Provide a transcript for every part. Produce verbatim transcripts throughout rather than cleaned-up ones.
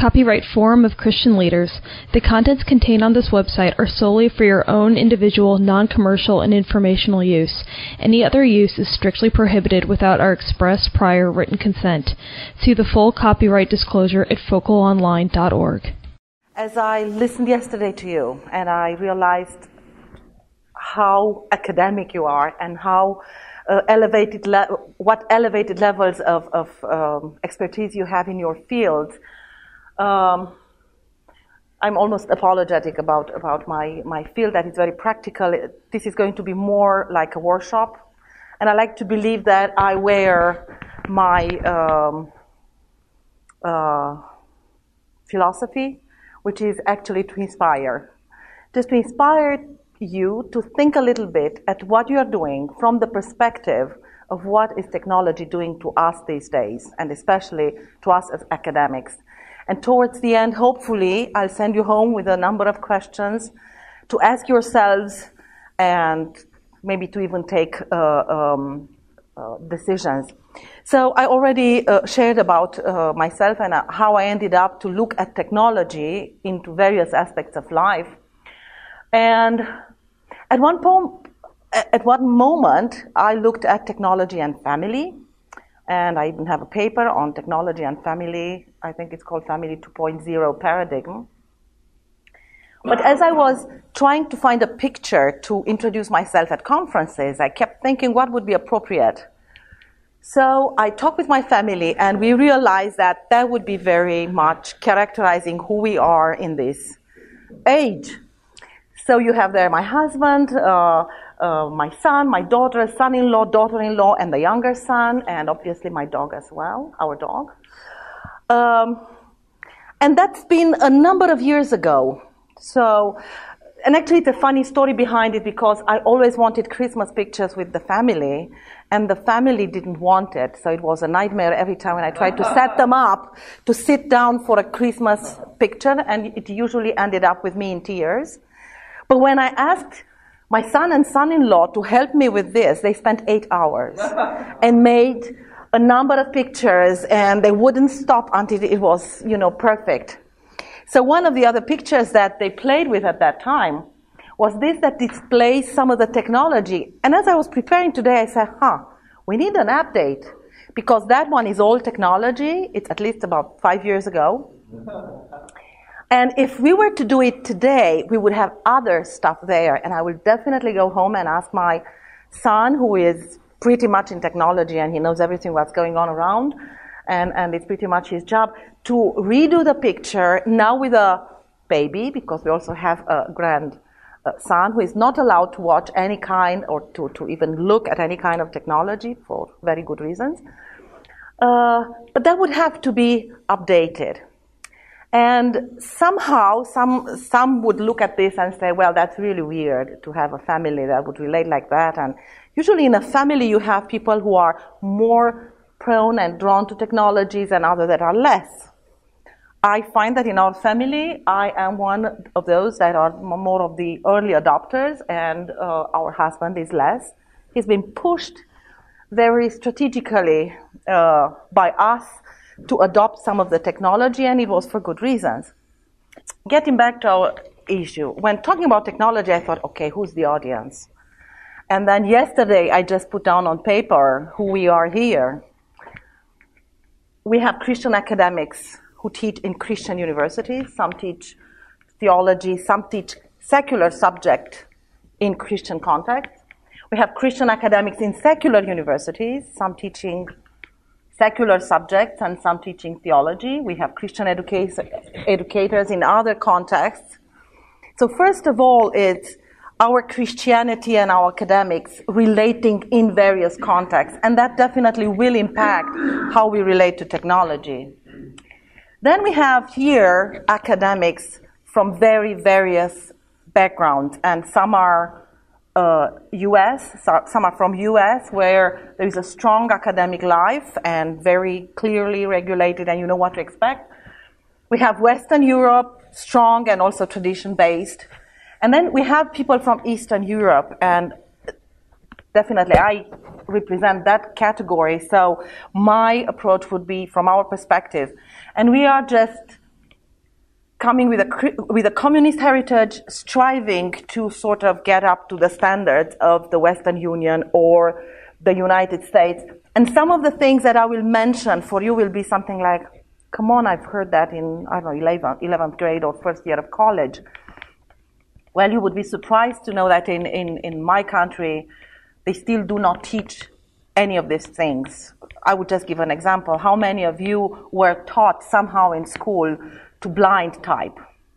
copyright Forum of Christian Leaders. The contents contained on this website are solely for your own individual, non-commercial, and informational use. Any other use is strictly prohibited without our express prior written consent. See the full copyright disclosure at focal online dot org. As I listened yesterday to you, and I realized how academic you are and how uh, elevated le- what elevated levels of, of um, expertise you have in your field, um, I'm almost apologetic about, about my, my field, that is very practical. This is going to be more like a workshop, and I like to believe that I wear my um, uh, philosophy, which is actually to inspire. Just to inspire you to think a little bit at what you are doing from the perspective of what is technology doing to us these days, and especially to us as academics. And towards the end, hopefully, I'll send you home with a number of questions to ask yourselves and maybe to even take uh, um, uh, decisions. So I already uh, shared about uh, myself and uh, how I ended up to look at technology into various aspects of life. And at one, po- at one moment, I looked at technology and family. And I even have a paper on technology and family. I think it's called Family two point oh Paradigm. But as I was trying to find a picture to introduce myself at conferences, I kept thinking what would be appropriate. So I talked with my family, and we realized that that would be very much characterizing who we are in this age. So you have there my husband, uh, uh, my son, my daughter, son-in-law, daughter-in-law, and the younger son, and obviously my dog as well, our dog. Um, and that's been a number of years ago. So, and actually it's a funny story behind it, because I always wanted Christmas pictures with the family, and the family didn't want it. So it was a nightmare every time when I tried to set them up to sit down for a Christmas picture, and it usually ended up with me in tears. But when I asked my son and son-in-law to help me with this, they spent eight hours and made a number of pictures, and they wouldn't stop until it was, you know, perfect. So one of the other pictures that they played with at that time was this that displays some of the technology. And as I was preparing today, I said, huh, we need an update, because that one is old technology. It's at least about five years ago. And if we were to do it today, we would have other stuff there. And I will definitely go home and ask my son, who is pretty much in technology, and he knows everything what's going on around, and, and it's pretty much his job, to redo the picture now with a baby, because we also have a grand uh, son who is not allowed to watch any kind or to, to even look at any kind of technology for very good reasons. Uh, but that would have to be updated. And somehow, some some would look at this and say, well, that's really weird to have a family that would relate like that. And usually in a family, you have people who are more prone and drawn to technologies and others that are less. I find that in our family, I am one of those that are more of the early adopters, and uh, our husband is less. He's been pushed very strategically uh, by us to adopt some of the technology, and it was for good reasons. Getting back to our issue, when talking about technology, I thought, okay, who's the audience? And then yesterday, I just put down on paper who we are here. We have Christian academics who teach in Christian universities. Some teach theology, some teach secular subject in Christian context. We have Christian academics in secular universities, some teaching secular subjects and some teaching theology. We have Christian educa- educators in other contexts. So first of all, it's our Christianity and our academics relating in various contexts, and that definitely will impact how we relate to technology. Then we have here academics from very various backgrounds, and some are uh, U S, some are from U S, where there is a strong academic life and very clearly regulated, and you know what to expect. We have Western Europe, strong and also tradition-based. And then we have people from Eastern Europe, and definitely I represent that category. So my approach would be from our perspective. And we are just coming with a, with a communist heritage, striving to sort of get up to the standards of the Western Union or the United States. And some of the things that I will mention for you will be something like, come on, I've heard that in, I don't know, eleventh, eleventh grade or first year of college. Well, you would be surprised to know that in, in, in my country, they still do not teach any of these things. I would just give an example. How many of you were taught somehow in school to blind type?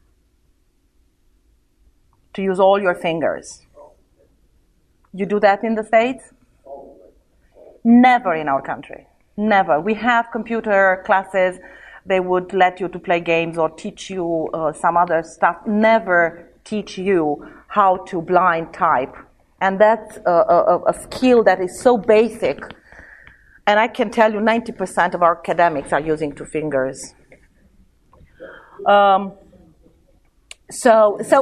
To use all your fingers? You do that in the States? Never in our country. Never. We have computer classes. They would let you to play games or teach you uh, some other stuff. Never teach you how to blind type. And that's a, a, a skill that is so basic. And I can tell you ninety percent of our academics are using two fingers. Um, so, so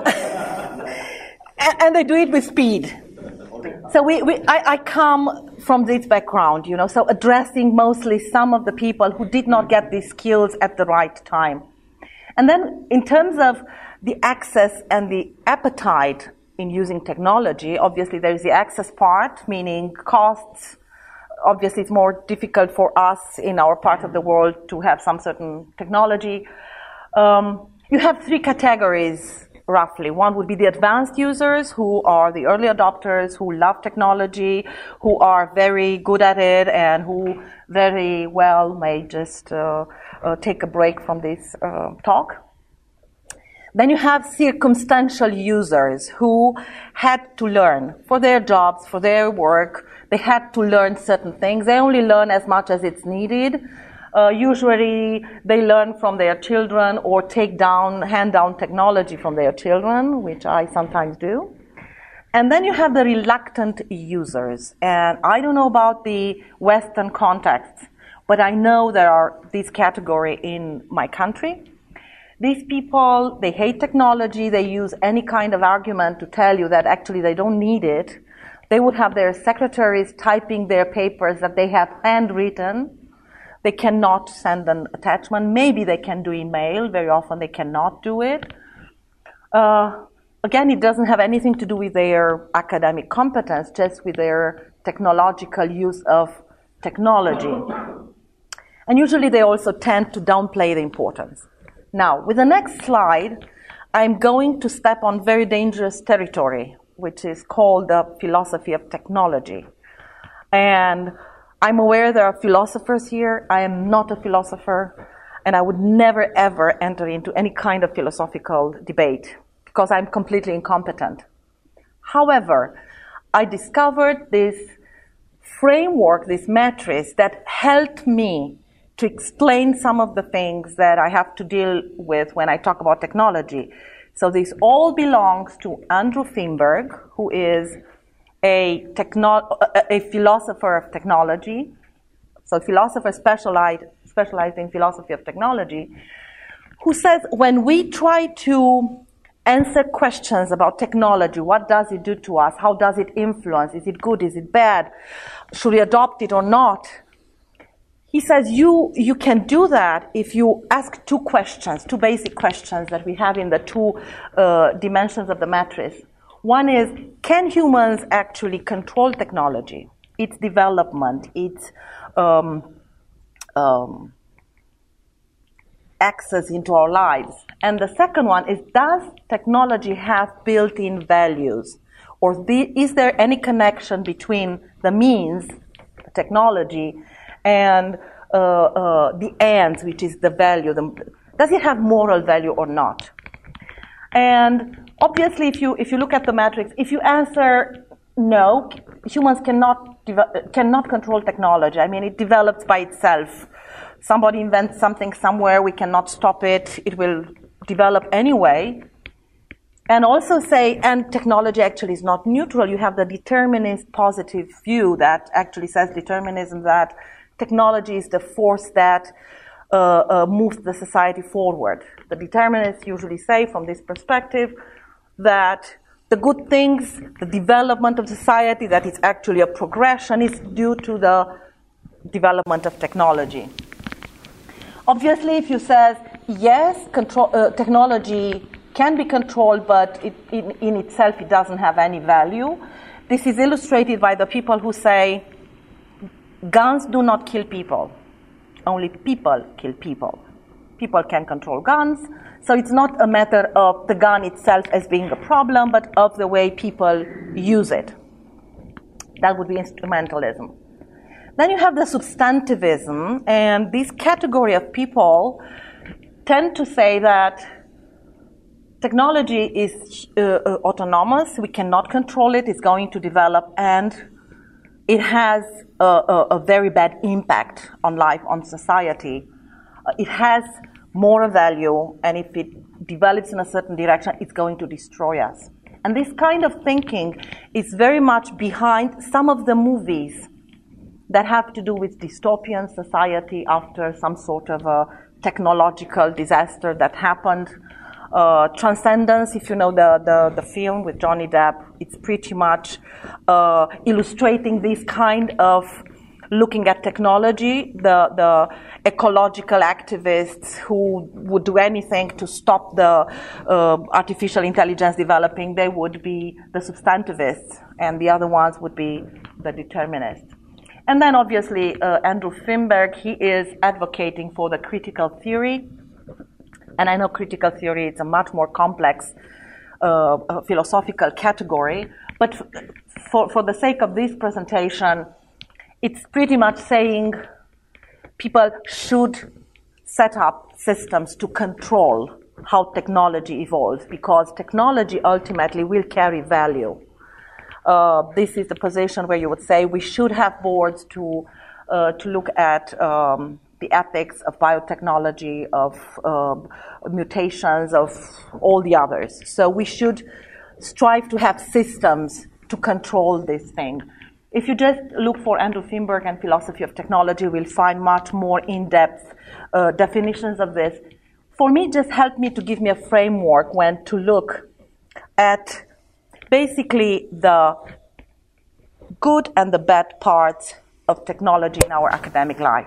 and, and they do it with speed. So we, we I, I come from this background, you know, so addressing mostly some of the people who did not get these skills at the right time. And then in terms of the access and the appetite in using technology, obviously there is the access part, meaning costs. Obviously it's more difficult for us in our part of the world to have some certain technology. Um, you have three categories, roughly. One would be the advanced users, who are the early adopters, who love technology, who are very good at it, and who very well may just uh, uh, take a break from this uh, talk. Then you have circumstantial users who had to learn for their jobs, for their work. They had to learn certain things. They only learn as much as it's needed. Uh, usually they learn from their children or take down, hand down technology from their children, which I sometimes do. And then you have the reluctant users. And I don't know about the Western context, but I know there are this category in my country. These people, they hate technology. They use any kind of argument to tell you that actually they don't need it. They would have their secretaries typing their papers that they have handwritten. They cannot send an attachment. Maybe they can do email. Very often they cannot do it. Uh, again, it doesn't have anything to do with their academic competence, just with their technological use of technology. And usually they also tend to downplay the importance. Now, with the next slide, I'm going to step on very dangerous territory, which is called the philosophy of technology. And I'm aware there are philosophers here. I am not a philosopher, and I would never, ever enter into any kind of philosophical debate because I'm completely incompetent. However, I discovered this framework, this matrix, that helped me to explain some of the things that I have to deal with when I talk about technology. So this all belongs to Andrew Feinberg, who is a, techno- a philosopher of technology, so a philosopher specialized, specialized in philosophy of technology, who says when we try to answer questions about technology, what does it do to us, how does it influence, is it good, is it bad, should we adopt it or not? He says you, you can do that if you ask two questions, two basic questions that we have in the two uh, dimensions of the matrix. One is, can humans actually control technology, its development, its um, um, access into our lives? And the second one is, does technology have built-in values? Or the, is there any connection between the means, the technology, and uh, uh, the ends, which is the value? The, does it have moral value or not? And obviously, if you if you look at the matrix, if you answer no, humans cannot de- cannot control technology. I mean, it develops by itself. Somebody invents something somewhere, we cannot stop it. It will develop anyway. And also say, and technology actually is not neutral. You have the determinist positive view that actually says determinism, that technology is the force that uh, uh, moves the society forward. The determinists usually say, from this perspective, that the good things, the development of society, that it's actually a progression, is due to the development of technology. Obviously, if you say yes, control, uh, technology can be controlled, but it, in, in itself it doesn't have any value. This is illustrated by the people who say, guns do not kill people. Only people kill people. People can control guns, so it's not a matter of the gun itself as being a problem, but of the way people use it. That would be instrumentalism. Then you have the substantivism, and this category of people tend to say that technology is uh, uh, autonomous, we cannot control it, it's going to develop, and it has a, a, a very bad impact on life, on society. Uh, it has moral value, and if it develops in a certain direction, it's going to destroy us. And this kind of thinking is very much behind some of the movies that have to do with dystopian society after some sort of a technological disaster that happened. Uh, Transcendence, if you know the, the, the film with Johnny Depp, it's pretty much uh, illustrating this kind of looking at technology, the, the ecological activists who would do anything to stop the uh, artificial intelligence developing, they would be the substantivists, and the other ones would be the determinists. And then obviously uh, Andrew Finberg, he is advocating for the critical theory. And I know critical theory is a much more complex uh, uh, philosophical category, but f- for, for the sake of this presentation, it's pretty much saying people should set up systems to control how technology evolves, because technology ultimately will carry value. Uh, this is the position where you would say we should have boards to uh, to look at um, the ethics of biotechnology, of uh, mutations, of all the others. So we should strive to have systems to control this thing. If you just look for Andrew Finberg and philosophy of technology, we'll find much more in-depth uh, definitions of this. For me, just helped me to give me a framework when to look at basically the good and the bad parts of technology in our academic life.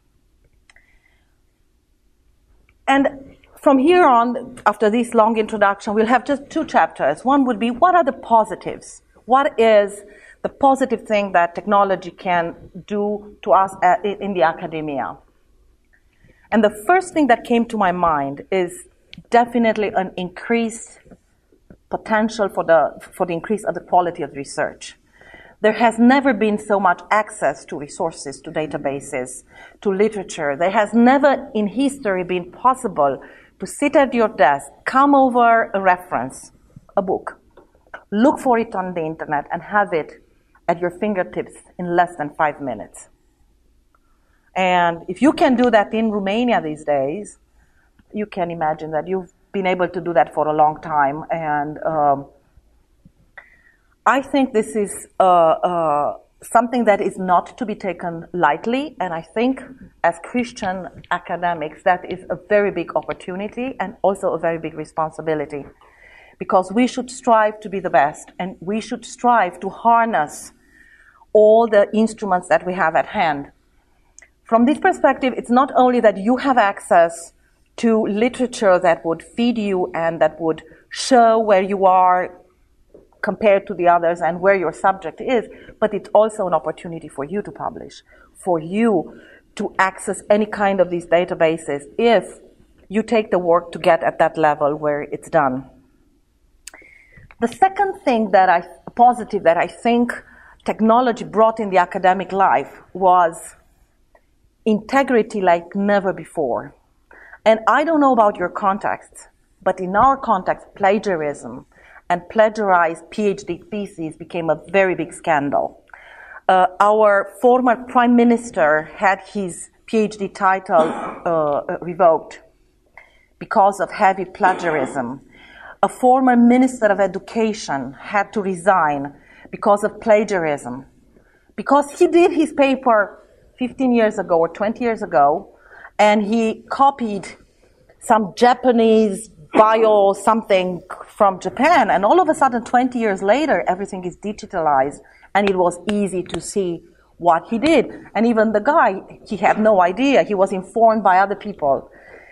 And from here on, after this long introduction, we'll have just two chapters. One would be, what are the positives? What is the positive thing that technology can do to us in the academia? And the first thing that came to my mind is definitely an increased potential for the, for the increase of the quality of research. There has never been so much access to resources, to databases, to literature. There has never in history been possible to sit at your desk, come over a reference, a book, look for it on the internet, and have it at your fingertips in less than five minutes. And if you can do that in Romania these days, you can imagine that you've been able to do that for a long time. And um, I think this is uh, uh, something that is not to be taken lightly, and I think as Christian academics that is a very big opportunity and also a very big responsibility, because we should strive to be the best, and we should strive to harness all the instruments that we have at hand. From this perspective, it's not only that you have access to literature that would feed you and that would show where you are compared to the others and where your subject is, but it's also an opportunity for you to publish, for you to access any kind of these databases if you take the work to get at that level where it's done. The second thing that I, positive that I think technology brought in the academic life was integrity like never before. And I don't know about your context, but in our context, plagiarism and plagiarized PhD theses became a very big scandal. Uh, our former prime minister had his PhD title uh, revoked because of heavy plagiarism. A former minister of education had to resign because of plagiarism, because he did his paper fifteen years ago or twenty years ago, and he copied some Japanese bio something from Japan, and all of a sudden twenty years later everything is digitalized and it was easy to see what he did. And even the guy, he had no idea, he was informed by other people.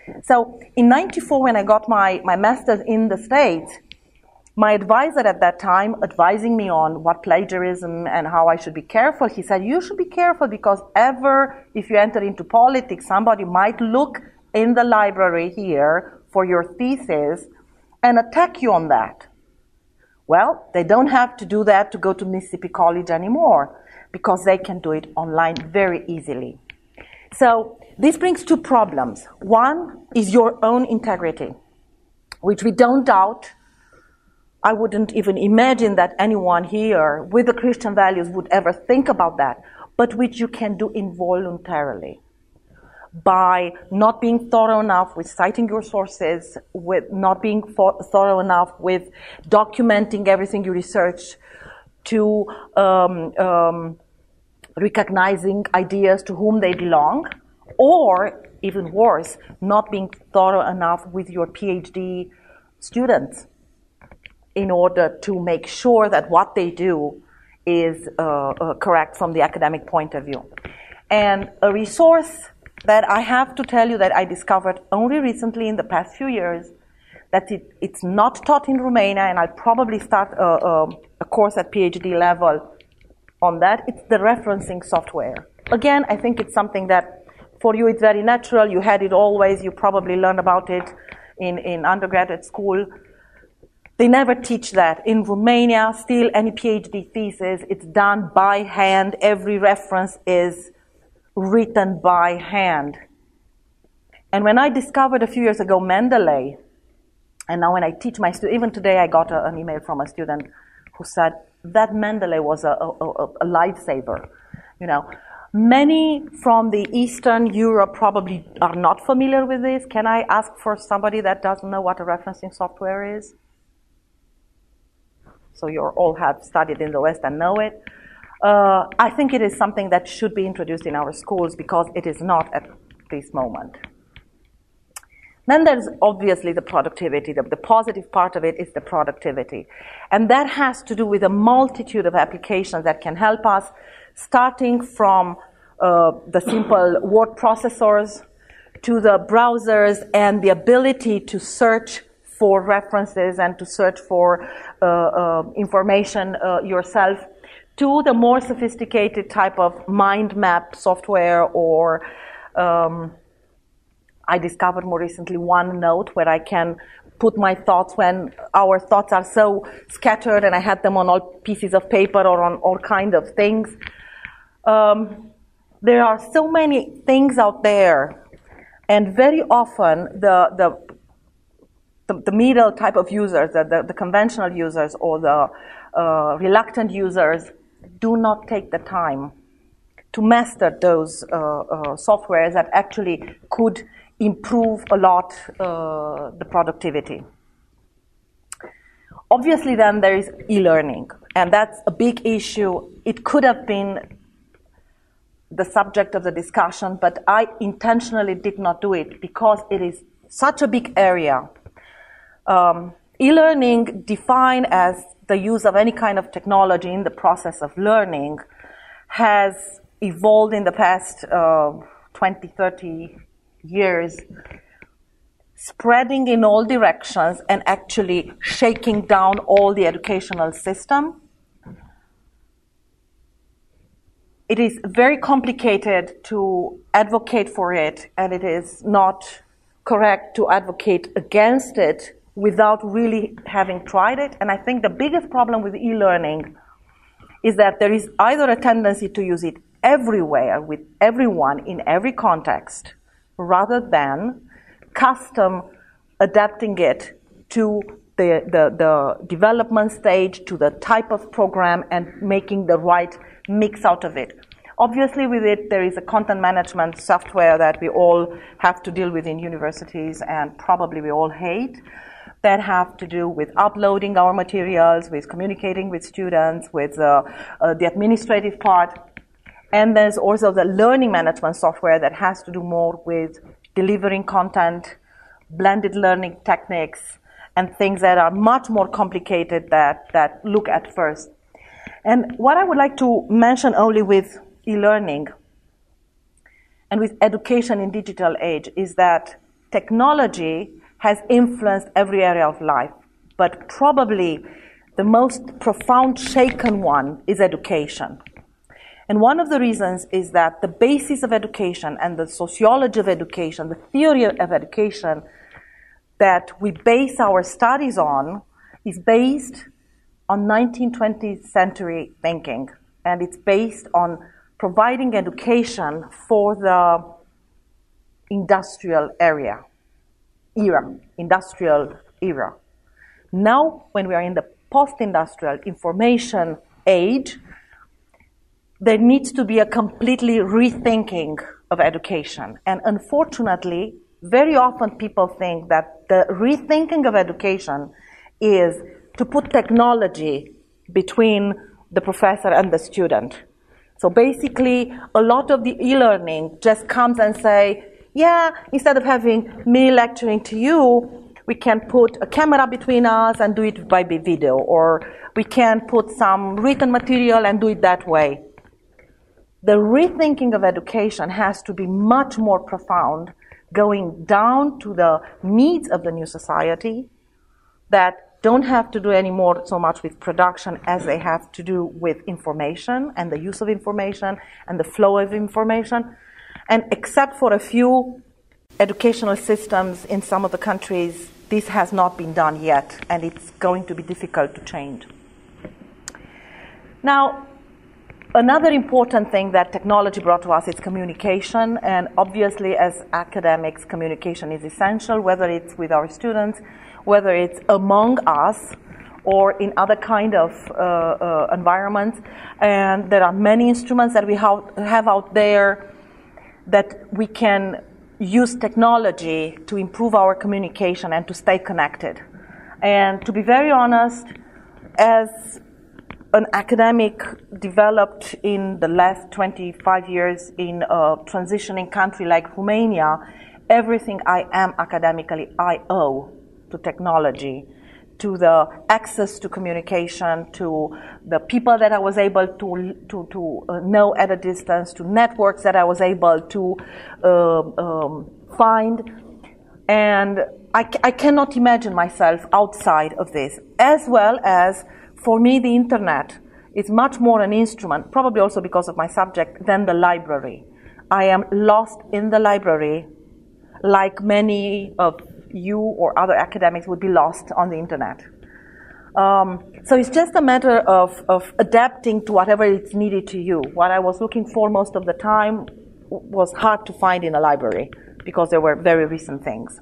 So in ninety-four, when I got my, my master's in the States, my advisor at that time, advising me on what plagiarism and how I should be careful, he said, you should be careful because ever if you enter into politics, somebody might look in the library here for your thesis and attack you on that. Well, they don't have to do that to go to Mississippi College anymore because they can do it online very easily. So this brings two problems. One is your own integrity, which we don't doubt. I wouldn't even imagine that anyone here with the Christian values would ever think about that, but which you can do involuntarily by not being thorough enough with citing your sources, with not being thorough enough with documenting everything you research, to um, um, recognizing ideas to whom they belong, or even worse, not being thorough enough with your PhD students in order to make sure that what they do is uh, uh, correct from the academic point of view. And a resource that I have to tell you that I discovered only recently in the past few years, that it, it's not taught in Romania, and I'll probably start a, a, a course at PhD level on that. It's the referencing software. Again, I think it's something that for you it's very natural. You had it always. You probably learned about it in, in undergraduate school. They never teach that. In Romania, still any PhD thesis, it's done by hand. Every reference is written by hand. And when I discovered a few years ago Mendeley, and now when I teach my students, even today I got a, an email from a student who said that Mendeley was a, a, a lifesaver. You know, many from the Eastern Europe probably are not familiar with this. Can I ask for somebody that doesn't know what a referencing software is? So you all have studied in the West and know it. Uh, I think it is something that should be introduced in our schools because it is not at this moment. Then there's obviously the productivity. The, the positive part of it is the productivity. And that has to do with a multitude of applications that can help us, starting from uh, the simple word processors to the browsers and the ability to search for references and to search for uh, uh, information uh, yourself, to the more sophisticated type of mind map software, or um, I discovered more recently OneNote, where I can put my thoughts when our thoughts are so scattered and I had them on all pieces of paper or on all kinds of things. Um, there are so many things out there, and very often the the The, the middle type of users, the, the, the conventional users or the uh, reluctant users, do not take the time to master those uh, uh, softwares that actually could improve a lot uh, the productivity. Obviously, then there is e-learning, and that's a big issue. It could have been the subject of the discussion, but I intentionally did not do it because it is such a big area. Um, e-learning, defined as the use of any kind of technology in the process of learning, has evolved in the past uh, twenty, thirty years, spreading in all directions and actually shaking down all the educational system. It is very complicated to advocate for it, and it is not correct to advocate against it without really having tried it. And I think the biggest problem with e-learning is that there is either a tendency to use it everywhere with everyone in every context, rather than custom adapting it to the, the, the development stage, to the type of program, and making the right mix out of it. Obviously, with it, there is a content management software that we all have to deal with in universities, and probably we all hate, that have to do with uploading our materials, with communicating with students, with uh, uh, the administrative part. And there's also the learning management software that has to do more with delivering content, blended learning techniques, and things that are much more complicated that, that look at first. And what I would like to mention only with e-learning and with education in digital age is that technology has influenced every area of life, but probably the most profound shaken one is education. And one of the reasons is that the basis of education and the sociology of education, the theory of education that we base our studies on is based on nineteenth, twentieth century thinking. And it's based on providing education for the industrial area, era, industrial era. Now, when we are in the post-industrial information age, there needs to be a completely rethinking of education. And unfortunately, very often people think that the rethinking of education is to put technology between the professor and the student. So basically, a lot of the e-learning just comes and say, yeah, instead of having me lecturing to you, we can put a camera between us and do it by video, or we can put some written material and do it that way. The rethinking of education has to be much more profound, going down to the needs of the new society that don't have to do anymore so much with production as they have to do with information and the use of information and the flow of information. And except for a few educational systems in some of the countries, this has not been done yet, and it's going to be difficult to change. Now, another important thing that technology brought to us is communication, and obviously as academics, communication is essential, whether it's with our students, whether it's among us, or in other kind of uh, uh, environments. And there are many instruments that we have out there that we can use technology to improve our communication and to stay connected. And to be very honest, as an academic developed in the last twenty-five years in a transitioning country like Romania, everything I am academically I owe to technology, to the access to communication, to the people that I was able to to, to uh, know at a distance, to networks that I was able to uh, um, find. And I, I cannot imagine myself outside of this, as well as, for me, the internet is much more an instrument, probably also because of my subject, than the library. I am lost in the library, like many of you or other academics would be lost on the internet. Um, so it's just a matter of, of adapting to whatever is needed to you. What I was looking for most of the time was hard to find in a library because there were very recent things.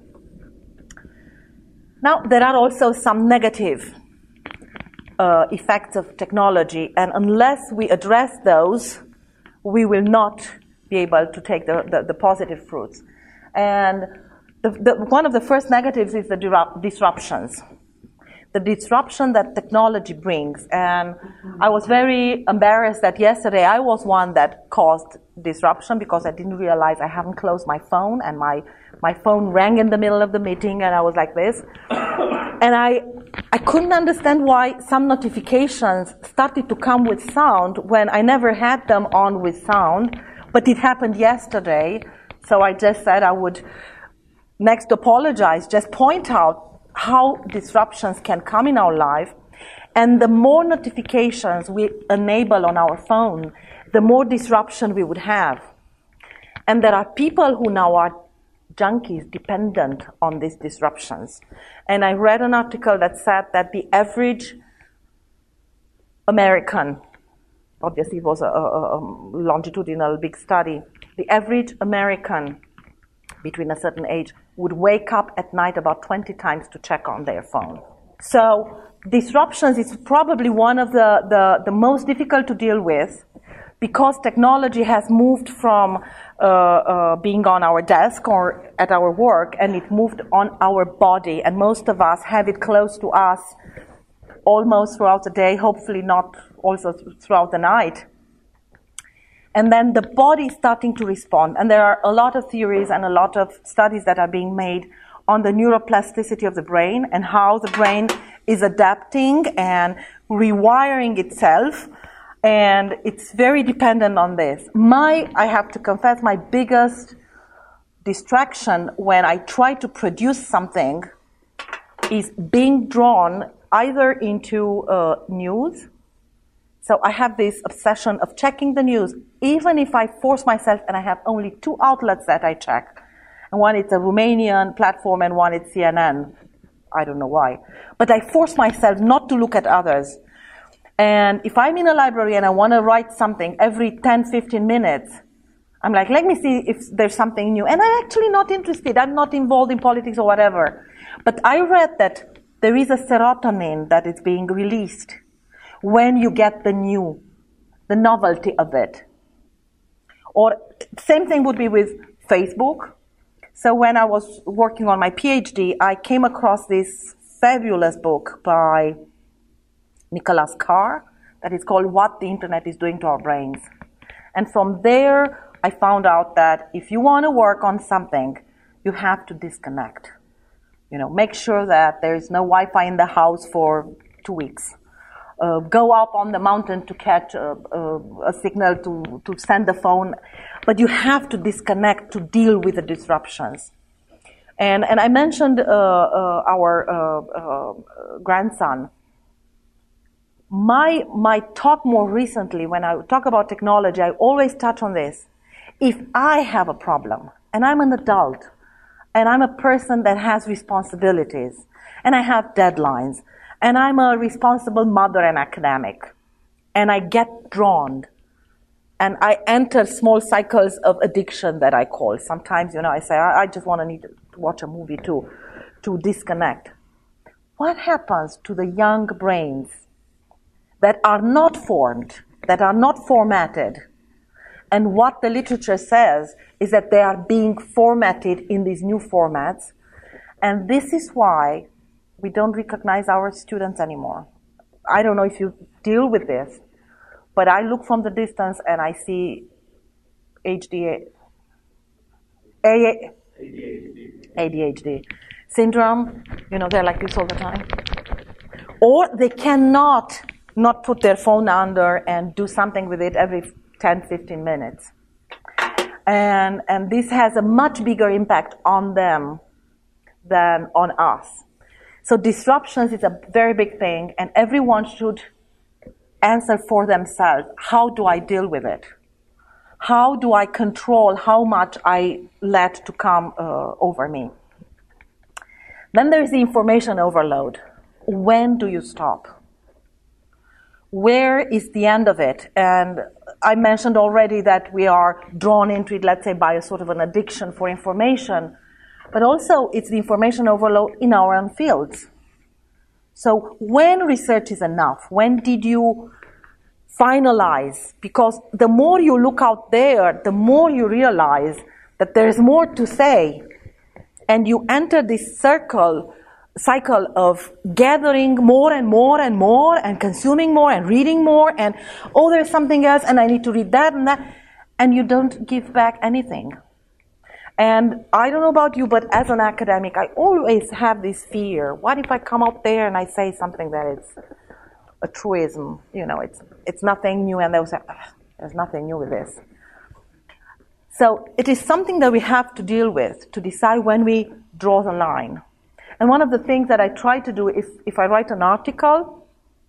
Now, there are also some negative uh, effects of technology, and unless we address those, we will not be able to take the, the, the positive fruits. And The, the, one of the first negatives is the disruptions, the disruption that technology brings. And I was very embarrassed that yesterday I was one that caused disruption because I didn't realize I hadn't closed my phone, and my, my phone rang in the middle of the meeting, and I was like this. And I, I couldn't understand why some notifications started to come with sound when I never had them on with sound, but it happened yesterday. So I just said I would next apologize, just point out how disruptions can come in our life. And the more notifications we enable on our phone, the more disruption we would have. And there are people who now are junkies dependent on these disruptions. And I read an article that said that the average American, obviously it was a, a, a longitudinal big study, the average American between a certain age would wake up at night about twenty times to check on their phone. So disruptions is probably one of the, the, the most difficult to deal with because technology has moved from uh, uh, being on our desk or at our work, and it moved on our body, and most of us have it close to us almost throughout the day, hopefully not also throughout the night. And then the body is starting to respond. And there are a lot of theories and a lot of studies that are being made on the neuroplasticity of the brain and how the brain is adapting and rewiring itself. And it's very dependent on this. My, I have to confess, my biggest distraction when I try to produce something is being drawn either into uh, news. So I have this obsession of checking the news, even if I force myself and I have only two outlets that I check. And one is a Romanian platform and one is C N N. I don't know why. But I force myself not to look at others. And if I'm in a library and I want to write something every ten, fifteen minutes, I'm like, let me see if there's something new. And I'm actually not interested. I'm not involved in politics or whatever. But I read that there is a serotonin that is being released when you get the new, the novelty of it. Or same thing would be with Facebook. So when I was working on my PhD, I came across this fabulous book by Nicholas Carr that is called What the Internet is Doing to Our Brains. And from there, I found out that if you want to work on something, you have to disconnect. You know, make sure that there is no Wi-Fi in the house for two weeks. Uh, go up on the mountain to catch a, a, a signal to, to send the phone. But you have to disconnect to deal with the disruptions. And, and I mentioned uh, uh, our uh, uh, grandson. My, my talk more recently, when I talk about technology, I always touch on this. If I have a problem, and I'm an adult, and I'm a person that has responsibilities, and I have deadlines, and I'm a responsible mother and academic, and I get drawn, and I enter small cycles of addiction that I call. Sometimes, you know, I say, I, I just want to need to watch a movie to, to disconnect. What happens to the young brains that are not formed, that are not formatted? And what the literature says is that they are being formatted in these new formats. And this is why we don't recognize our students anymore. I don't know if you deal with this, but I look from the distance and I see A D H D syndrome. You know, they're like this all the time. Or they cannot not put their phone under and do something with it every ten, fifteen minutes. And, and this has a much bigger impact on them than on us. So disruptions is a very big thing, and everyone should answer for themselves. How do I deal with it? How do I control how much I let to come uh, over me? Then there's the information overload. When do you stop? Where is the end of it? And I mentioned already that we are drawn into it, let's say, by a sort of an addiction for information, but also it's the information overload in our own fields. So when research is enough? When did you finalize? Because the more you look out there, the more you realize that there is more to say. And you enter this circle cycle of gathering more and more and more and consuming more and reading more and, oh, there's something else and I need to read that and that, and you don't give back anything. And I don't know about you, but as an academic, I always have this fear. What if I come out there and I say something that is a truism? You know, it's it's nothing new, and they'll say, there's nothing new with this. So it is something that we have to deal with to decide when we draw the line. And one of the things that I try to do is, if I write an article,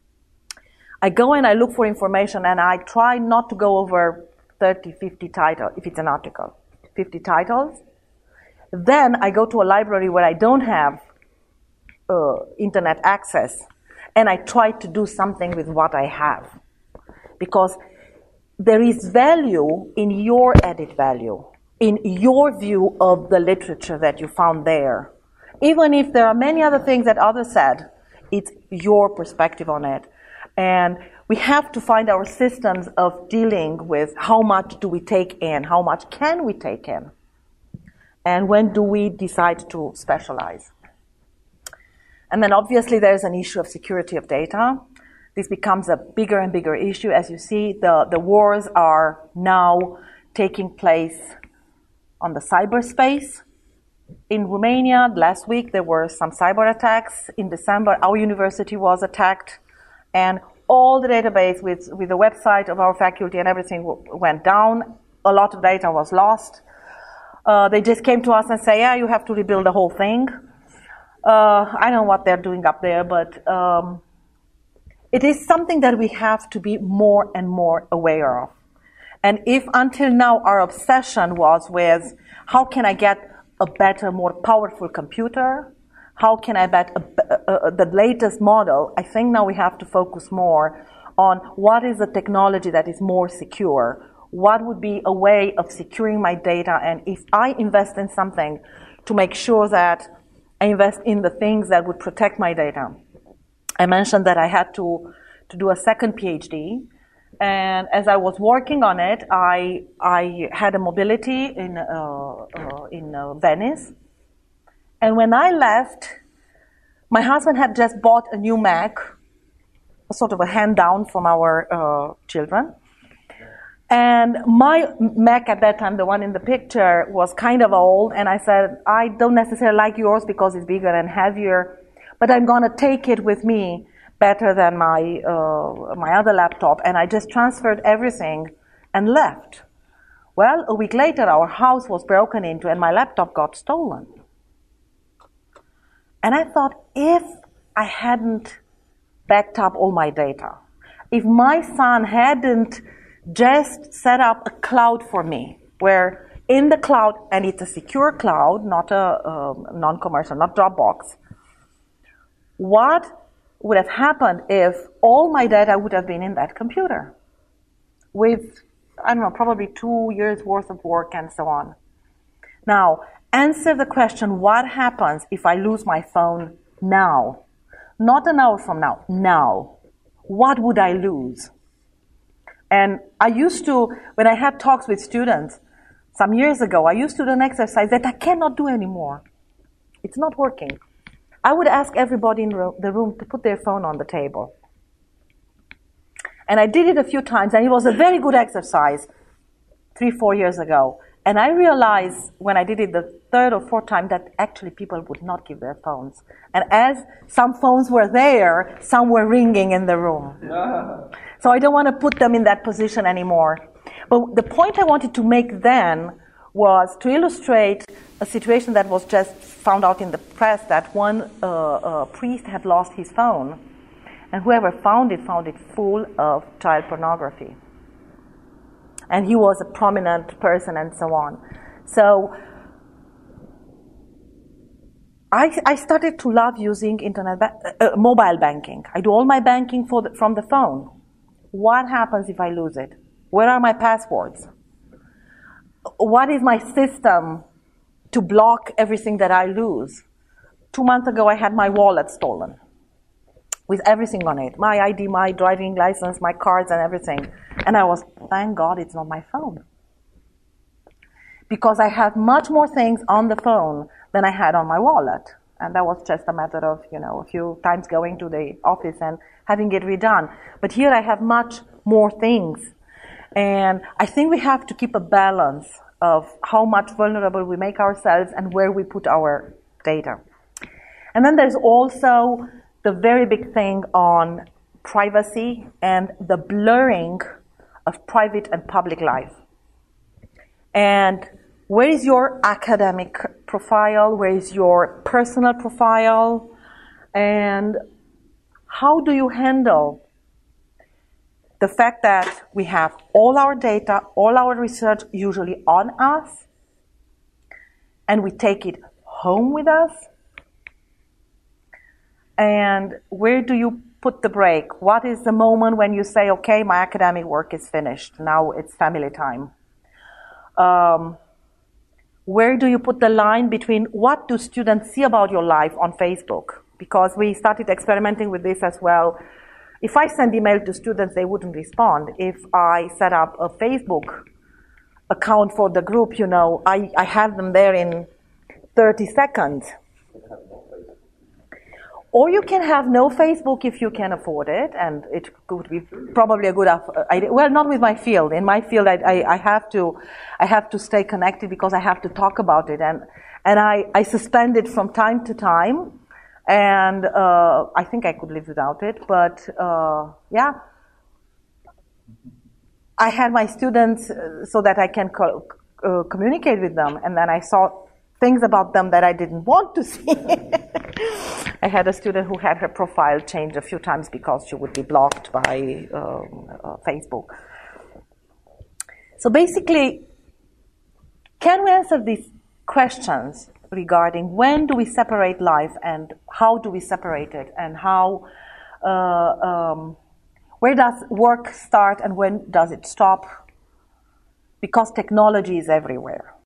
I go and I look for information, and I try not to go over thirty, fifty titles, if it's an article, fifty titles. Then I go to a library where I don't have uh, internet access, and I try to do something with what I have. Because there is value in your added value, in your view of the literature that you found there. Even if there are many other things that others said, it's your perspective on it. And we have to find our systems of dealing with how much do we take in, how much can we take in, and when do we decide to specialize. And then obviously there's an issue of security of data. This becomes a bigger and bigger issue. As you see, the, the wars are now taking place on the cyberspace. In Romania, last week, there were some cyber attacks. In December, our university was attacked, and all the database with, with the website of our faculty and everything w- went down. A lot of data was lost. Uh, they just came to us and say, yeah, you have to rebuild the whole thing. Uh, I don't know what they're doing up there, but um, it is something that we have to be more and more aware of. And if until now our obsession was with how can I get a better, more powerful computer, how can I get a, a, a, the latest model, I think now we have to focus more on what is the technology that is more secure, what would be a way of securing my data, and if I invest in something, to make sure that I invest in the things that would protect my data. I mentioned that I had to, to do a second PhD, and as I was working on it, I, I had a mobility in, uh, uh, in uh, Venice. And when I left, my husband had just bought a new Mac, a sort of a hand down from our uh, children. And my Mac at that time, the one in the picture, was kind of old. And I said, I don't necessarily like yours because it's bigger and heavier, but I'm going to take it with me better than my uh, my other laptop. And I just transferred everything and left. Well, a week later, our house was broken into and my laptop got stolen. And I thought, if I hadn't backed up all my data, if my son hadn't just set up a cloud for me, where in the cloud, and it's a secure cloud, not a um, non-commercial, not Dropbox, what would have happened if all my data would have been in that computer with, I don't know, probably two years worth of work and so on. Now, answer the question, what happens if I lose my phone now? Not an hour from now, now. What would I lose? And I used to, when I had talks with students some years ago, I used to do an exercise that I cannot do anymore. It's not working. I would ask everybody in the room to put their phone on the table. And I did it a few times, and it was a very good exercise three, four years ago. And I realized when I did it the third or fourth time that actually people would not give their phones. And as some phones were there, some were ringing in the room. So I don't want to put them in that position anymore. But the point I wanted to make then was to illustrate a situation that was just found out in the press, that one uh, uh, priest had lost his phone, and whoever found it found it full of child pornography. And he was a prominent person and so on. So I, I started to love using internet ba- uh, mobile banking. I do all my banking for the, from the phone. What happens if I lose it? Where are my passwords? What is my system to block everything that I lose? Two months ago, I had my wallet stolen with everything on it. My I D, my driving license, my cards and everything. And I was, thank God it's not my phone. Because I have much more things on the phone than I had on my wallet. And that was just a matter of, you know, a few times going to the office and having it redone. But here I have much more things. And I think we have to keep a balance of how much vulnerable we make ourselves and where we put our data. And then there's also the very big thing on privacy and the blurring of private and public life. And where is your academic profile? Where is your personal profile? And how do you handle the fact that we have all our data, all our research usually on us, and we take it home with us? And where do you put the break? What is the moment when you say, okay, my academic work is finished, now it's family time? Um, where do you put the line between what do students see about your life on Facebook? Because we started experimenting with this as well. If I send email to students, they wouldn't respond. If I set up a Facebook account for the group, you know, I, I have them there in thirty seconds. Or you can have no Facebook if you can afford it, and it could be probably a good idea. Well, not with my field. In my field, I, I, I have to, I have to stay connected because I have to talk about it, and and I, I suspend it from time to time. And uh, I think I could live without it, but uh, yeah. I had my students uh, so that I can co- uh, communicate with them, and then I saw things about them that I didn't want to see. I had a student who had her profile changed a few times because she would be blocked by um, uh, Facebook. So basically, can we answer these questions regarding when do we separate life and how do we separate it, and how, uh, um, where does work start and when does it stop? Because technology is everywhere.